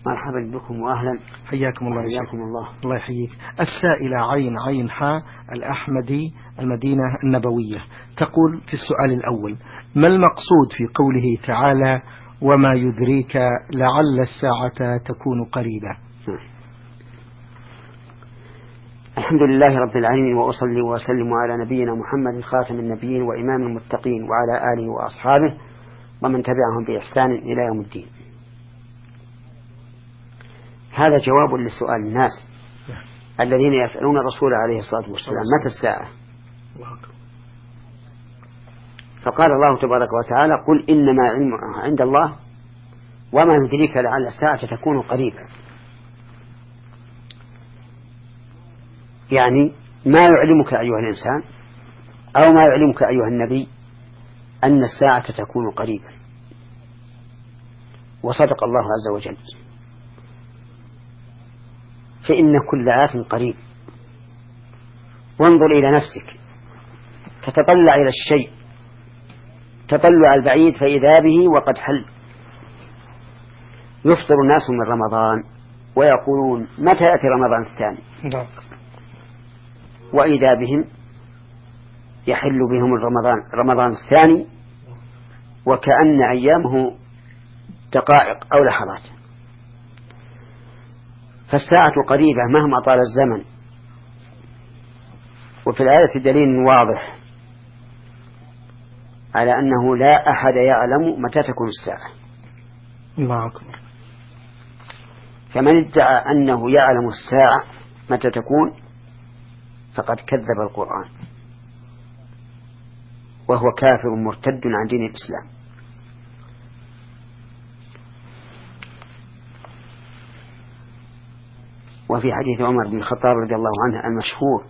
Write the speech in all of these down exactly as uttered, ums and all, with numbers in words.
مرحبا بكم وأهلا. حياكم الله. حياكم الله. الله يحييك. السائلة عين عين حاء الأحمدي المدينة النبوية تقول في السؤال الأول: ما المقصود في قوله تعالى وما يدريك لعل الساعة تكون قريبة؟ الحمد لله رب العالمين، وأصلي وأسلم على نبينا محمد خاتم النبيين وإمام المتقين وعلى آله وأصحابه ومن تبعهم بإحسان إلى يوم الدين. هذا جواب لسؤال الناس الذين يسألون الرسول عليه الصلاة والسلام متى الساعة. فقال الله تبارك وتعالى: قل إنما علمها عند الله وما يدريك لعل الساعة تكون قريبا. يعني ما يعلمك أيها الإنسان أو ما يعلمك أيها النبي أن الساعة تكون قريبا. وصدق الله عز وجل، فإن كل آت قريب. وانظر إلى نفسك، تتطلع إلى الشيء تطلع البعيد فإذا به وقد حل. يفطر الناس من رمضان ويقولون متى يأتي رمضان الثاني، وإذا بهم يحل بهم رمضان رمضان الثاني وكأن أيامه دقائق أو لحظات. فالساعة قريبة مهما طال الزمن. وفي الآية دليل واضح على أنه لا أحد يعلم متى تكون الساعة. الله أكبر. فمن ادعى أنه يعلم الساعة متى تكون فقد كذب القرآن، وهو كافر مرتد عن دين الإسلام. وفي حديث عمر بن الخطاب رضي الله عنه المشهور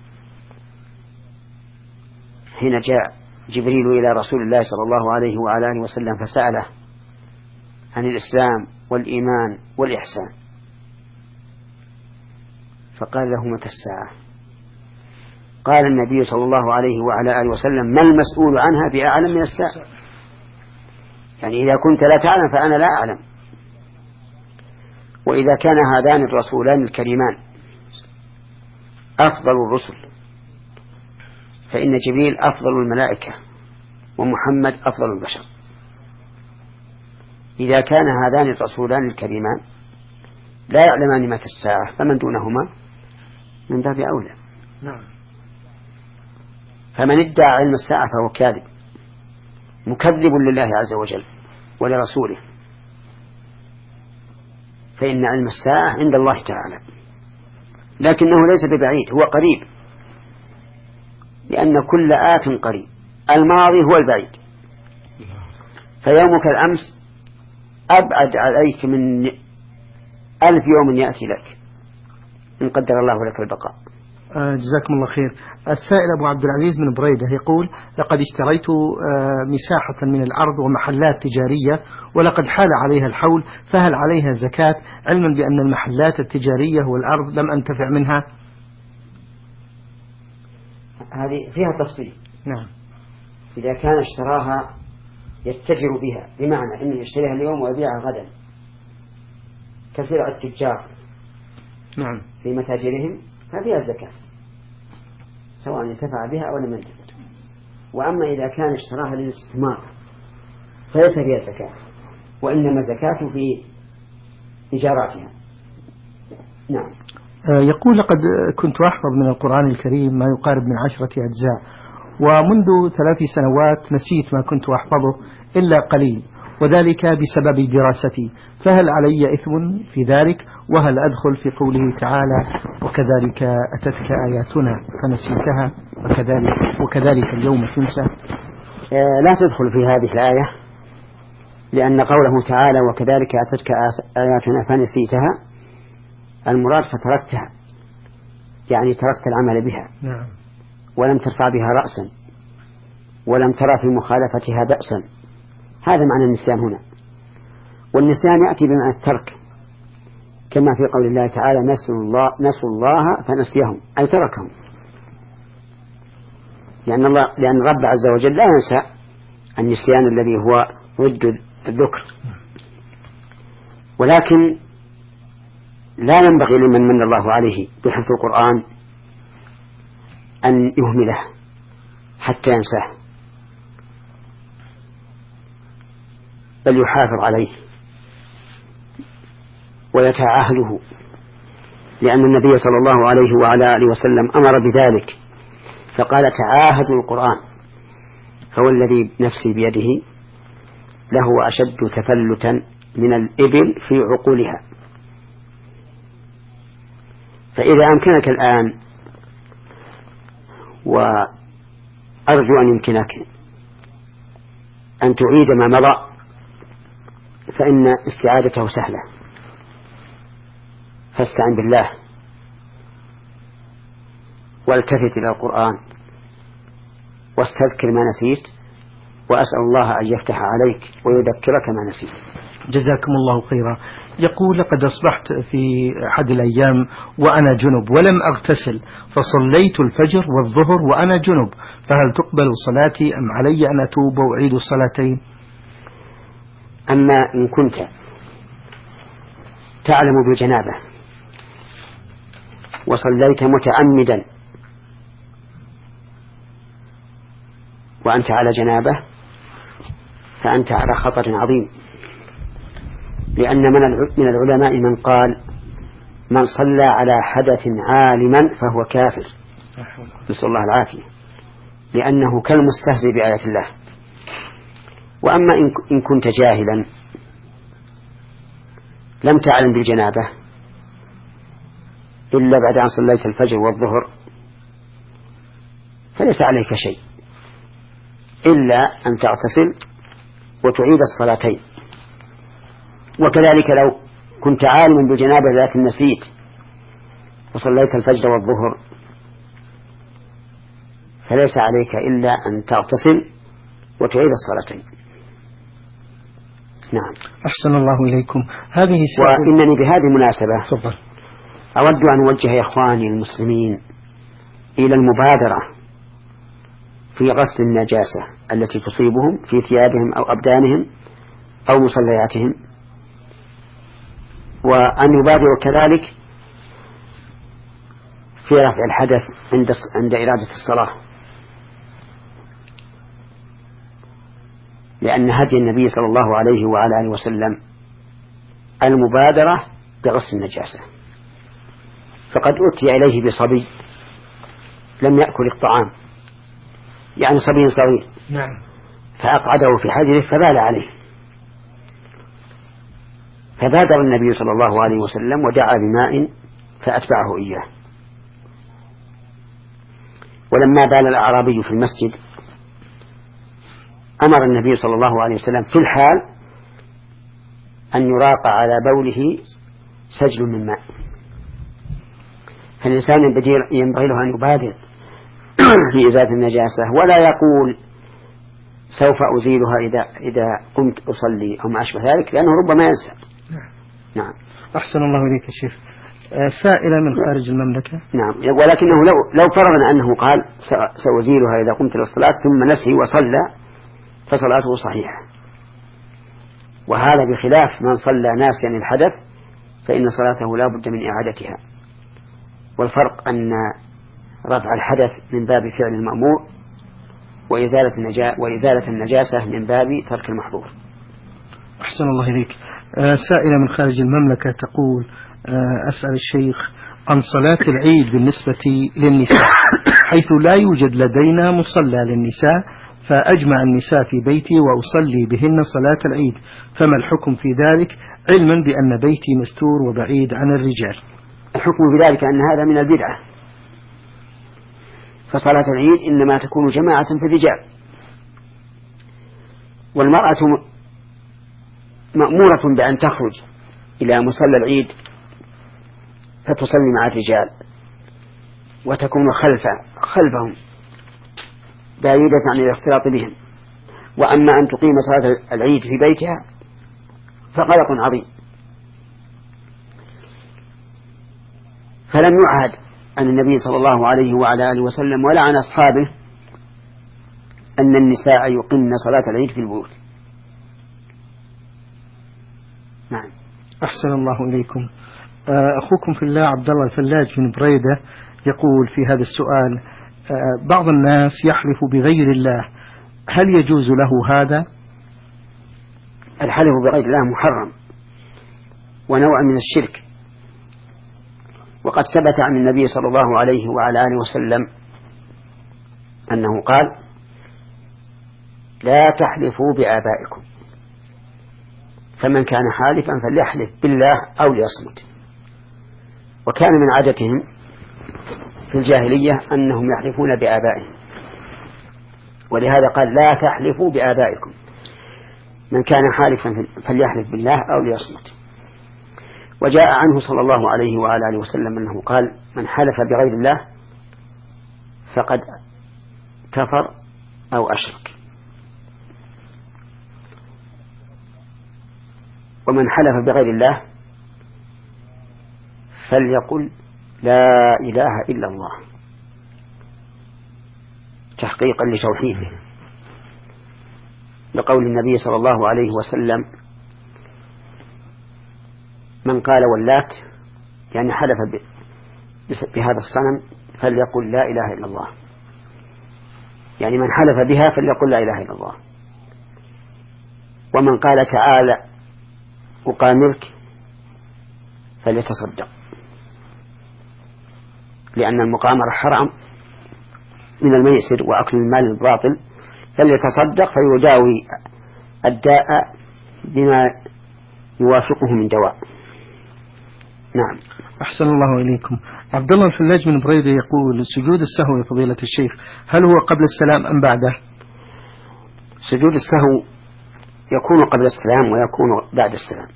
حين جاء جبريل إلى رسول الله صلى الله عليه وعلى آله وسلم فسأله عن الإسلام والإيمان والإحسان، فقال له متى الساعة؟ قال النبي صلى الله عليه وعلى آله وسلم: ما المسؤول عنها بأعلم من الساعة. يعني إذا كنت لا تعلم فأنا لا أعلم. وإذا كان هذان الرسولان الكريمان أفضل الرسل فإن جبريل أفضل الملائكة ومحمد أفضل البشر. إذا كان هذان الرسولان الكريمان لا يعلمان متى الساعة فمن دونهما من باب أولى. نعم. فمن ادعى علم الساعة فهو كاذب مكذب لله عز وجل ولرسوله، فإن علم الساعة عند الله تعالى، لكنه ليس ببعيد، هو قريب، لأن كل آت قريب. الماضي هو البعيد، فيومك الأمس أبعد عليك من ألف يوم يأتي لك إن قدر الله لك البقاء. آه جزاكم الله خير. السائل أبو عبد العزيز من بريدة يقول: لقد اشتريت آه مساحة من الأرض ومحلات تجارية ولقد حال عليها الحول، فهل عليها زكاة، علما بأن المحلات التجارية والأرض لم أنتفع منها؟ هذه فيها تفصيل. نعم. إذا كان اشتراها يتجر بها، بمعنى أنه يشتريها اليوم ويبيعها غدا كسرع التجار نعم في متاجرهم، ففيها الزكاة سواء انتفع بها أو لم ينتفع. وأما إذا كان اشتراها للاستثمار فليس فيها زكاة، وإنما زكاة في إيجاراتها. نعم. يقول: لقد كنت أحفظ من القرآن الكريم ما يقارب من عشرة أجزاء، ومنذ ثلاث سنوات نسيت ما كنت أحفظه إلا قليل، وذلك بسبب دراستي، فهل علي إثم في ذلك؟ وهل أدخل في قوله تعالى: وكذلك أتتك آياتنا فنسيتها وكذلك, وكذلك اليوم تنسى؟ لا تدخل في هذه الآية، لأن قوله تعالى وكذلك أتتك آياتنا فنسيتها المراد فتركتها، يعني تركت العمل بها. نعم. ولم ترفع بها رأسا ولم ترى في مخالفتها بأسا. هذا معنى النسيان هنا. والنسيان يأتي بمعنى الترك، كما في قول الله تعالى: نسوا الله, نسوا الله فنسيهم، أي تركهم. لأن, الله لأن رب عز وجل لا ينسى النسيان الذي هو ضد الذكر. ولكن لا ينبغي لمن من الله عليه بحفظ القرآن أن يهمله حتى ينساه، بل يحافظ عليه ويتعاهده، لأن النبي صلى الله عليه وعلى آله وسلم أمر بذلك فقال تعاهدوا القرآن، فهو الذي نفسي بيده له أشد تفلتا من الإبل في عقولها. فإذا أمكنك الآن، وأرجو أن يمكنك أن تعيد ما مضى، فإن استعادته سهلة، فاستعن بالله والتفت إلى القرآن واستذكر ما نسيت، وأسأل الله أن يفتح عليك ويذكرك ما نسيت. جزاكم الله خيرا. يقول لقد أصبحت في أحد الأيام وأنا جنب ولم أغتسل، فصليت الفجر والظهر وأنا جنب، فهل تقبل صلاتي أم علي أن أتوب وأعيد الصلاتين؟ أما إن كنت تعلم بالجنابة وصليت متعمدا وأنت على جنابة فأنت على خطر عظيم، لأن من العلماء من قال من صلى على حدث عالما فهو كافر، نسأل الله العافية، لأنه كالمستهزئ بآيات الله. وأما إن كنت جاهلا لم تعلم بالجنابة إلا بعد أن صليت الفجر والظهر، فليس عليك شيء إلا أن تغتسل وتعيد الصلاتين. وكذلك لو كنت عالما بالجنابة لكن نسيت وصليت الفجر والظهر فليس عليك إلا أن تغتسل وتعيد الصلاتين. نعم. أحسن الله إليكم. هذه وإنني بهذه المناسبة فضل. أود أن أوجه يا إخواني المسلمين إلى المبادرة في غسل النجاسة التي تصيبهم في ثيابهم أو أبدانهم أو مصلياتهم، وأن يبادروا كذلك في رفع الحدث عند عند إرادة الصلاة، لأن هدي النبي صلى الله عليه وعلى آله وسلم المبادرة بغسل النجاسة. فقد أتي إليه بصبي لم يأكل الطعام، يعني صبي صغير، نعم، فأقعده في حجره فبال عليه، فبادر النبي صلى الله عليه وسلم ودعا بماء فأتبعه إياه. ولما بال الأعرابي في المسجد أمر النبي صلى الله عليه وسلم في الحال أن يراق على بوله سجل من ماء. فالإنسان ينبغي له أن يبادر في إزالة النجاسة، ولا يقول سوف أزيلها إذا إذا قمت أصلي أو ما أشبه ذلك، لأنه ربما ينسى. نعم. أحسن الله إليك يا شيخ. سائلة من خارج المملكة. نعم. ولكنه لو لو فرضنا أنه قال سأزيلها إذا قمت للصلاة ثم نسي وصلى فصلاته صحيحة، وهذا بخلاف من صلى ناسيا الحدث فإن صلاته لا بد من إعادتها. والفرق أن رفع الحدث من باب فعل المأمور، وإزالة النجا وإزالة النجاسة من باب ترك المحظور. أحسن الله إليك. سائلة من خارج المملكة تقول أسأل الشيخ عن صلاة العيد بالنسبة للنساء، حيث لا يوجد لدينا مصلى للنساء، فأجمع النساء في بيتي وأصلي بهن صلاة العيد، فما الحكم في ذلك علما بأن بيتي مستور وبعيد عن الرجال؟ الحكم بذلك أن هذا من البدعة، فصلاة العيد إنما تكون جماعة في الرجال، والمرأة مأمورة بأن تخرج إلى مصلى العيد فتصلي مع الرجال وتكون خلف خلفهم بعيدة عن الاختلاط بهم. وأما أن تقيم صلاة العيد في بيتها فغلط عظيم. فلم يعهد أن النبي صلى الله عليه وعلى آله وسلم ولا عن أصحابه أن النساء يقمن صلاة العيد في البيوت. نعم. أحسن الله إليكم. أخوكم في الله عبد الله الفلاج من بريدة يقول في هذا السؤال: بعض الناس يحلف بغير الله، هل يجوز له هذا؟ الحلف بغير الله محرم ونوع من الشرك، وقد ثبت عن النبي صلى الله عليه وعلى آله وسلم أنه قال: لا تحلفوا بآبائكم، فمن كان حالفا فليحلف بالله أو ليصمت. وكان من عادتهم في الجاهلية أنهم يحلفون بآبائهم، ولهذا قال: لا تحلفوا بآبائكم، من كان حالفا فليحلف بالله أو ليصمت. وجاء عنه صلى الله عليه وعلى آله وسلم أنه قال: من حلف بغير الله فقد كفر أو أشرك، ومن حلف بغير الله فليقل لا إله إلا الله تحقيقا لتوحيده، لقول النبي صلى الله عليه وسلم: من قال واللات، يعني حلف بهذا الصنم، فليقل لا إله إلا الله، يعني من حلف بها فليقل لا إله إلا الله. ومن قال تعالى أقامرك فليتصدق، لأن المقامرة حرام من الميسر وأكل المال الباطل، فليتصدق فيداوي الداء بما يوافقه من دواء. نعم. أحسن الله إليكم. عبد الله الفلاج من بريدة يقول: سجود السهو يا فضيلة الشيخ هل هو قبل السلام أم بعده؟ سجود السهو يكون قبل السلام ويكون بعد السلام،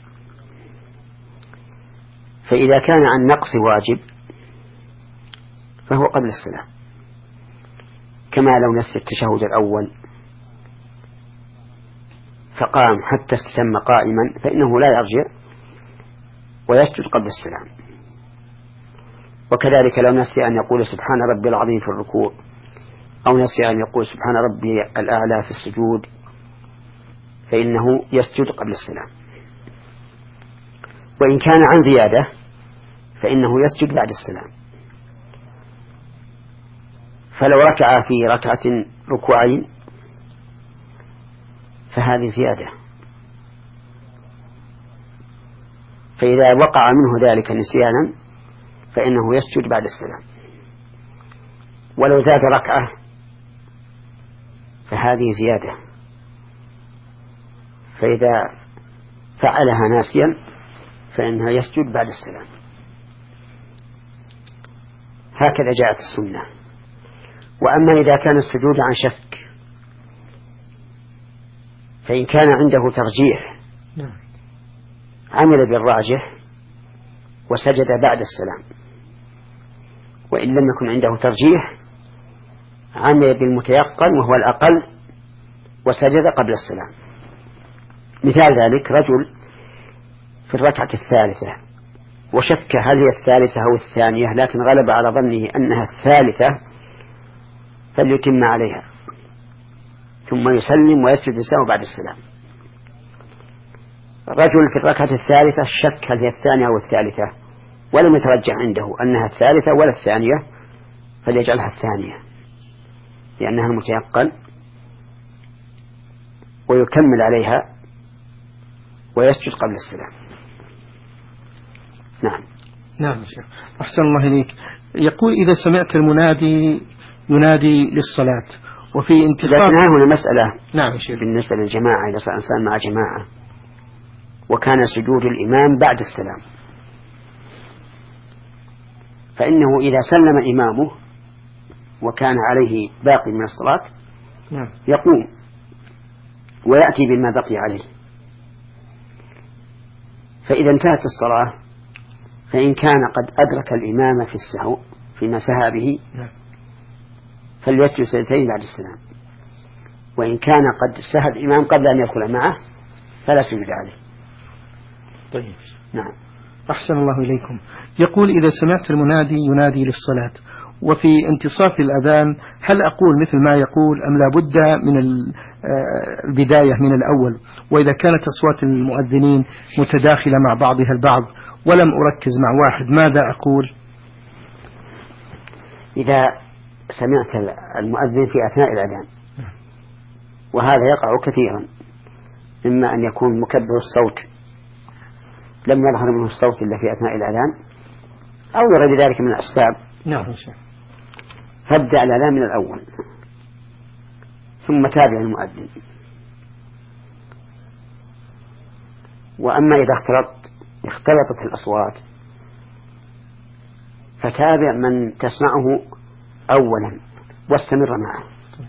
فإذا كان عن نقص واجب فهو قبل السلام، كما لو نسي التشهد الأول فقام حتى استتم قائما فإنه لا يرجع ويسجد قبل السلام. وكذلك لو نسي أن يقول سبحان ربي العظيم في الركوع، أو نسي أن يقول سبحان ربي الأعلى في السجود، فإنه يسجد قبل السلام. وإن كان عن زيادة فإنه يسجد بعد السلام. فلو ركع في ركعة ركوعين فهذه زيادة، فإذا وقع منه ذلك نسيانا فإنه يسجد بعد السلام. ولو زاد ركعة فهذه زيادة، فإذا فعلها ناسيا فإنه يسجد بعد السلام. هكذا جاءت السنة. وأما إذا كان السجود عن شك فإن كان عنده ترجيح عمل بالراجح وسجد بعد السلام، وإن لم يكن عنده ترجيح عمل بالمتيقن وهو الأقل وسجد قبل السلام. مثال ذلك: رجل في الركعة الثالثة وشك هل هي الثالثة أو الثانية، لكن غلب على ظنه أنها الثالثة، فليتم عليها ثم يسلم ويسجد السهو بعد السلام. رجل في الركعة الثالثة شك هل هي الثانية أو الثالثة ولم يترجح عنده أنها الثالثة ولا الثانية، فليجعلها الثانية لأنها المتيقن، ويكمل عليها ويسجد قبل السلام. نعم. نعم شيخ. أحسن الله إليك. يقول: إذا سمعت المنادي ينادي للصلاة وفي انتصار. لكن هنا مسألة نعم شيخ. بالنسبة للجماعة، إذا صار إنسان مع جماعة وكان سجود الإمام بعد السلام، فإنه إذا سلم إمامه وكان عليه باقي من الصلاة نعم. يقوم ويأتي بما بقي عليه، فإذا انتهت الصلاة فإن كان قد أدرك الإمام في السهو فيما سهى به فليسجد سجدتين بعد السلام، وإن كان قد سهى الإمام قبل أن يدخل معه فلا سجد عليه. طيب. نعم. أحسن الله إليكم. يقول: إذا سمعت المنادي ينادي للصلاة وفي انتصاف الأذان هل أقول مثل ما يقول أم لا بد من البداية من الأول؟ وإذا كانت أصوات المؤذنين متداخلة مع بعضها البعض ولم أركز مع واحد ماذا أقول؟ إذا سمعت المؤذن في أثناء الأذان، وهذا يقع كثيرا، إما أن يكون مكبر الصوت لم يظهر منه الصوت إلا في أثناء الأذان، أو يرى ذلك من الأسباب. نعم. فابدأ الأذان من الأول ثم تابع المؤذن. وأما إذا اختلط اختلطت الأصوات فتابع من تسمعه أولا واستمر معه،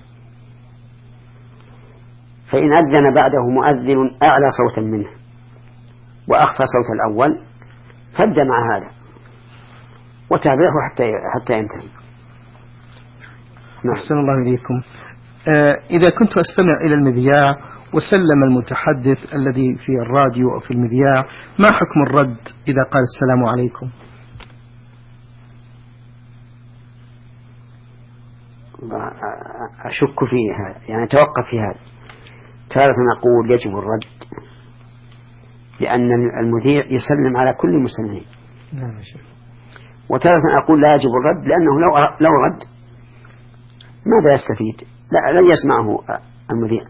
فإن أذن بعده مؤذن أعلى صوتا منه وأخفى صوت الأول فابدأ مع هذا وتابعه حتى حتى ينتهي. أحسن الله إليكم. آه إذا كنت أستمع إلى المذياع وسلم المتحدث الذي في الراديو أو في المذياع، ما حكم الرد إذا قال السلام عليكم؟ أشك في هذا، يعني توقف في هذا. تارة أقول يجب الرد لأن المذيع يسلم على كل المسلمين، وتارة أقول لا يجب الرد لأنه لو لو رد ماذا يستفيد؟ لا لن يسمعه المذيع،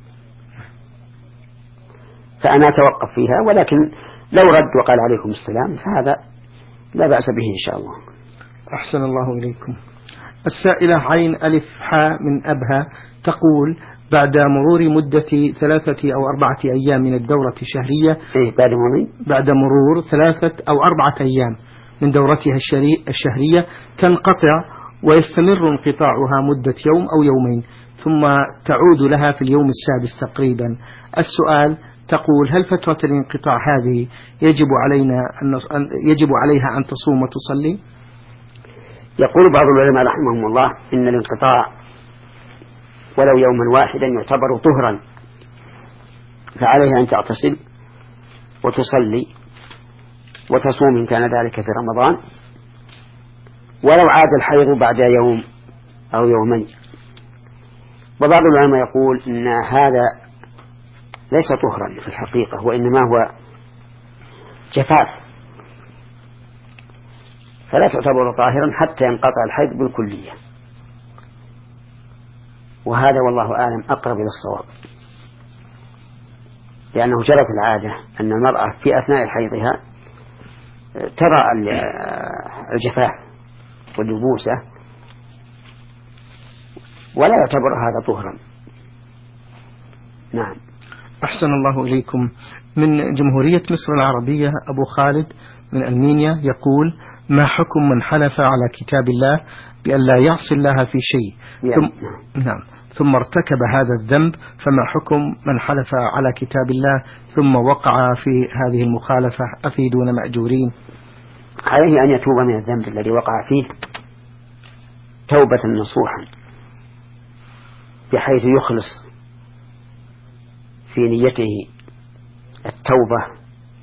فأنا أتوقف فيها. ولكن لو رد وقال عليكم السلام فهذا لا بأس به إن شاء الله. أحسن الله إليكم. السائلة عين ألف حاء من أبها تقول بعد مرور مدة ثلاثة أو أربعة أيام من الدورة الشهرية، إيه بعد مرور بعد مرور ثلاثة أو أربعة أيام من دورتها الشهرية تنقطع ويستمر انقطاعها مدة يوم أو يومين ثم تعود لها في اليوم السادس تقريبا. السؤال تقول هل فترة الانقطاع هذه يجب علينا أن يجب عليها أن تصوم وتصلي؟ يقول بعض العلماء رحمهم الله إن الانقطاع ولو يوما واحدا يعتبر طهرا، فعليها أن تعتصم وتصلي وتصوم إن كان ذلك في رمضان، ولو عاد الحيض بعد يوم أو يومين. وبعض العلماء يقول إن هذا ليس طهرا في الحقيقة، وإنما هو جفاف، فلا تعتبر طاهرا حتى ينقطع الحيض بالكلية. وهذا والله أعلم أقرب إلى الصواب، لأنه جرت العادة أن المرأة في أثناء حيضها ترى الجفاف واليبوسة ولا يعتبر هذا طهرا. نعم. أحسن الله إليكم. من جمهورية مصر العربية أبو خالد من ألمانيا يقول ما حكم من حلف على كتاب الله بأن لا يعصي الله في شيء ثم, نعم ثم ارتكب هذا الذنب، فما حكم من حلف على كتاب الله ثم وقع في هذه المخالفة أفيدون مأجورين؟ عليه أن يتوب من الذنب الذي وقع فيه توبة نصوحا، بحيث يخلص في نيته التوبة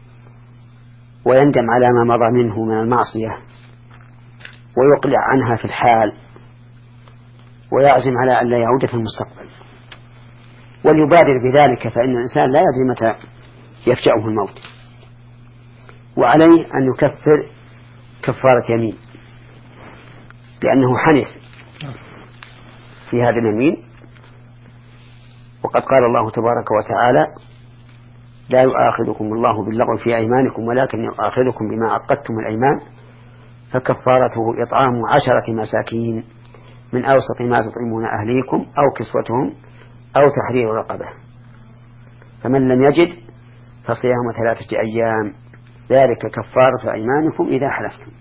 ويندم على ما مضى منه من المعصية ويقلع عنها في الحال ويعزم على أن لا يعود في المستقبل، وليبادر بذلك، فإن الإنسان لا يدري متى يفجأه الموت. وعليه أن يكفر كفارة يمين لأنه حنث في هذا اليمين، وقد قال الله تبارك وتعالى لا يؤاخذكم الله باللغو في أيمانكم ولكن يؤاخذكم بما عقدتم الأيمان فكفارته إطعام عشرة مساكين من أوسط ما تطعمون أهليكم أو كسوتهم أو تحرير رقبة، فمن لم يجد فصيام ثلاثة أيام ذلك كفارة أيمانكم إذا حلفتم.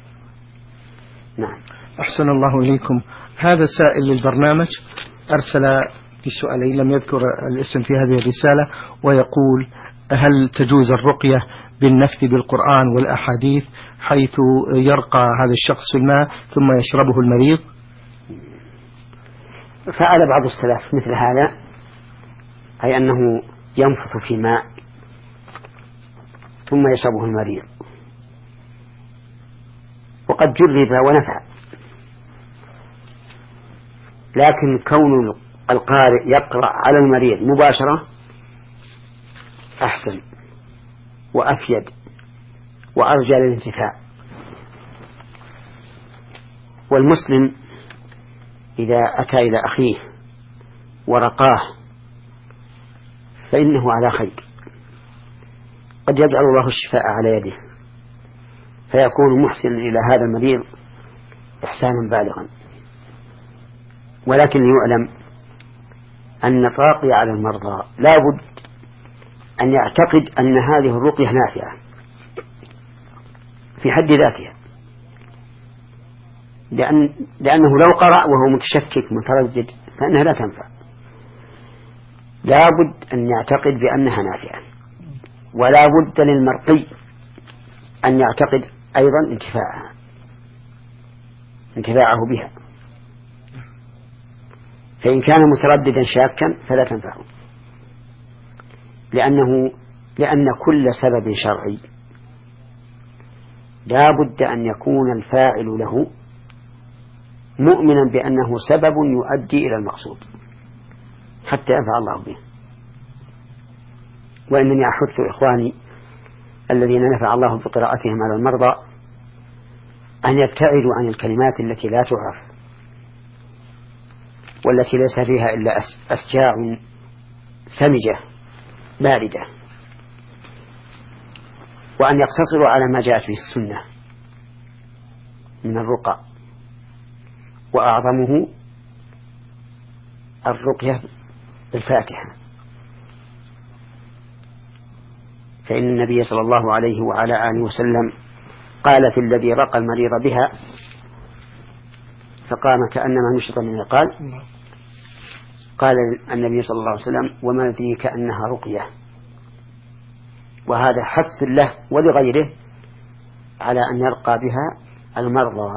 نعم. أحسن الله إليكم. هذا سائل للبرنامج أرسل بسؤالين لم يذكر الاسم في هذه الرسالة، ويقول هل تجوز الرقية بالنفث بالقرآن والأحاديث حيث يرقى هذا الشخص في الماء ثم يشربه المريض؟ فعل بعض السلف مثل هذا، أي أنه ينفث في ماء ثم يشربه المريض، وقد جرب ونفع، لكن كون القارئ يقرأ على المريض مباشرة أحسن وأفيد وأرجى للانتفاع. والمسلم إذا أتى إلى أخيه ورقاه فإنه على خير، قد يجعل الله الشفاء على يده فيكون محسن إلى هذا المريض إحسانا بالغا. ولكن يعلم أن الراقي على المرضى لا بد أن يعتقد أن هذه الرقية نافعة في حد ذاتها، لأن لأنه لو قرأ وهو متشكك متردد فإنها لا تنفع. لا بد أن يعتقد بأنها نافعة، ولا بد للمرقي أن يعتقد أيضا انتفاعها انتفاعه بها، فإن كان مترددا شاكا فلا تنفعه، لأنه لأن كل سبب شرعي لا بد أن يكون الفاعل له مؤمنا بأنه سبب يؤدي إلى المقصود حتى ينفع الله به. وإنني أحث إخواني الذين نفع الله بقراءتهم على المرضى أن يبتعدوا عن الكلمات التي لا تعرف والتي ليس فيها إلا أسجاع سمجة باردة، وأن يقتصروا على ما جاءت به السنة من الرقى، وأعظمه الرقية بالفاتحة، فإن النبي صلى الله عليه وعلى آله وسلم قال في الذي رقى المريض بها فقام كأنما نشط من العقال، قال النبي صلى الله عليه وسلم وما يدريك أنها رقية. وهذا حث له ولغيره على أن يرقى بها المرضى.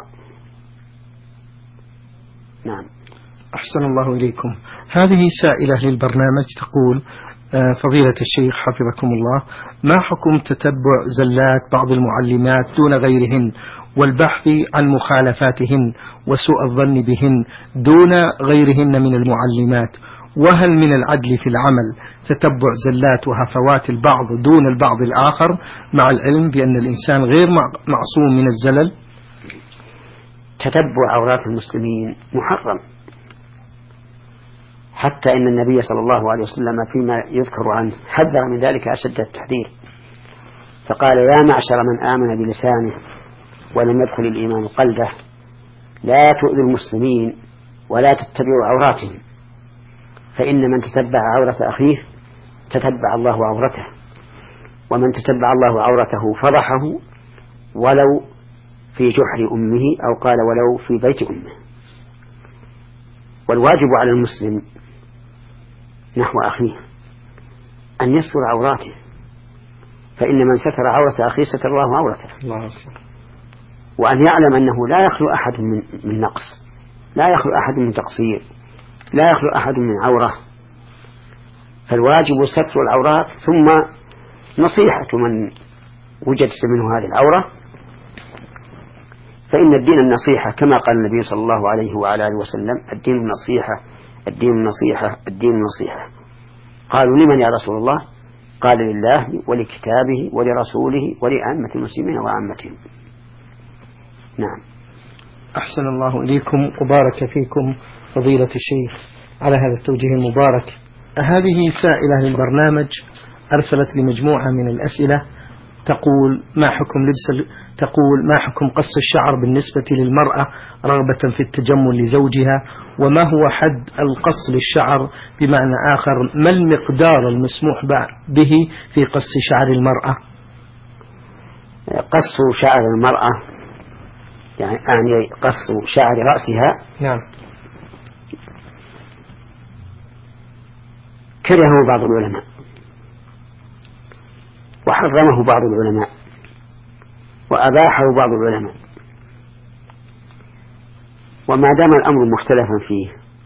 نعم. أحسن الله إليكم. هذه سائلة للبرنامج تقول: فضيلة الشيخ حفظكم الله، ما حكم تتبع زلات بعض المعلمات دون غيرهن والبحث عن مخالفاتهن وسوء الظن بهن دون غيرهن من المعلمات؟ وهل من العدل في العمل تتبع زلات وهفوات البعض دون البعض الآخر مع العلم بأن الإنسان غير معصوم من الزلل؟ تتبع عورات المسلمين محرم، حتى إن النبي صلى الله عليه وسلم فيما يذكر عنه حذر من ذلك أشد التحذير، فقال: يا معشر من آمن بلسانه ولم يدخل الإيمان قلبه لا تؤذوا المسلمين ولا تتبعوا عوراتهم، فإن من تتبع عورة أخيه تتبع الله عورته، ومن تتبع الله عورته فضحه ولو في جحر أمه، أو قال ولو في بيت أمه. والواجب على المسلم نحو أخيه أن يستر عوراته، فإن من ستر عورة أخيه ستر الله عورته. وأن يعلم أنه لا يخلو أحد من, من نقص، لا يخلو أحد من تقصير، لا يخلو أحد من عورة، فالواجب ستر العورات ثم نصيحة من وجدت منه هذه العورة، فإن الدين النصيحة كما قال النبي صلى الله عليه وعلى آله وسلم: الدين النصيحة الدين النصيحة الدين النصيحة. قالوا: لمن يا رسول الله؟ قال: لله ولكتابه ولرسوله ولأئمة المسلمين وعامتهم. نعم. أحسن الله إليكم وبارك فيكم فضيلة الشيخ على هذا التوجيه المبارك. هذه سائلة للبرنامج أرسلت لمجموعة من الأسئلة تقول: ما حكم لبس تقول ما حكم قص الشعر بالنسبة للمرأة رغبة في التجمل لزوجها؟ وما هو حد القص للشعر؟ بمعنى آخر، ما المقدار المسموح به في قص شعر المرأة؟ قص شعر المرأة يعني يعني قص شعر رأسها. نعم. كرهه بعض العلماء وحرمه بعض العلماء وأباحه بعض العلماء، وما دام الأمر مختلفا فيه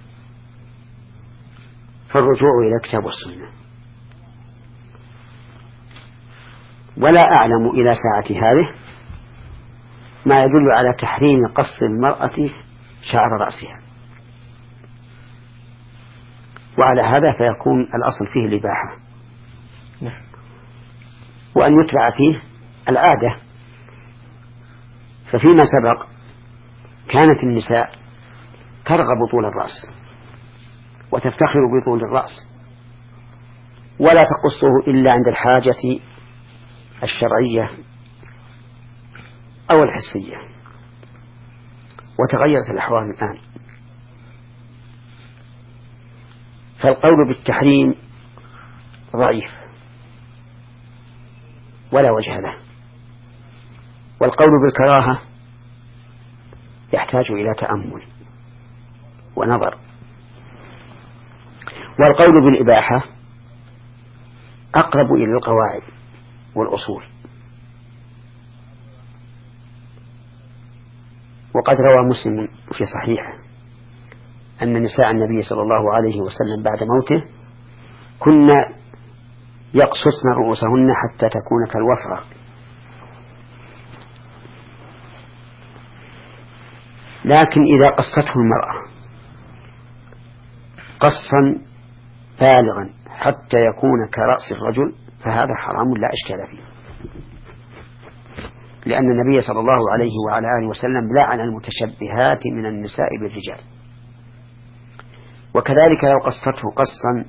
فالرجوع إلى الكتاب والسنة. ولا أعلم إلى ساعة هذه ما يدل على تحريم قص المرأة شعر رأسها، وعلى هذا فيكون الأصل فيه الإباحة، وأن يتبع فيه العادة. ففيما سبق كانت النساء ترغب طول الرأس وتفتخر بطول الرأس ولا تقصه إلا عند الحاجة الشرعية أو الحسية، وتغيرت الأحوال الآن، فالقول بالتحريم ضعيف ولا وجه له، والقول بالكراهة يحتاج إلى تأمل ونظر، والقول بالإباحة أقرب إلى القواعد والأصول. وقد روى مسلم في صحيحه أن نساء النبي صلى الله عليه وسلم بعد موته كنا يقصصن رؤوسهن حتى تكون كالوفرة، لكن إذا قصته المرأة قصا بالغا حتى يكون كرأس الرجل فهذا حرام لا إشكال فيه، لأن النبي صلى الله عليه وعلى آله وسلم لعن المتشبهات من النساء بالرجال. وكذلك لو قصته قصا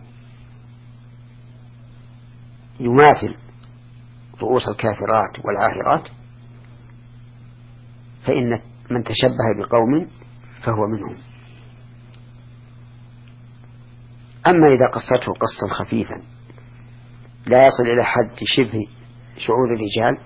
يماثل رؤوس الكافرات والعاهرات فإن من تشبه بقوم فهو منهم. أما إذا قصته قصا خفيفا لا يصل إلى حد شبه شعور الرجال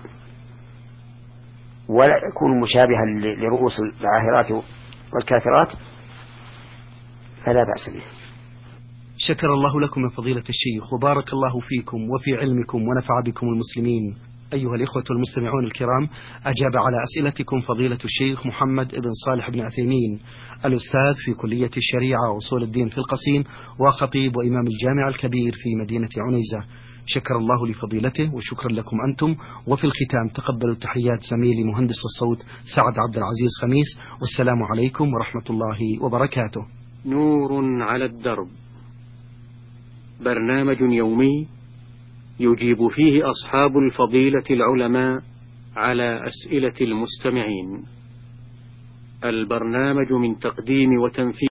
ولا يكون مشابها لرؤوس العاهرات والكافرات فلا بأس به. شكر الله لكم من فضيلة الشيخ وبارك الله فيكم وفي علمكم ونفع بكم المسلمين. أيها الإخوة المستمعون الكرام، أجاب على أسئلتكم فضيلة الشيخ محمد بن صالح بن عثيمين، الأستاذ في كلية الشريعة وأصول الدين في القصيم وخطيب وإمام الجامع الكبير في مدينة عنيزة. شكر الله لفضيلته وشكرا لكم أنتم. وفي الختام تقبلوا تحيات زميلي مهندس الصوت سعد عبد العزيز خميس، والسلام عليكم ورحمة الله وبركاته. نور على الدرب، برنامج يومي يجيب فيه أصحاب الفضيلة العلماء على أسئلة المستمعين. البرنامج من تقديم وتنفيذ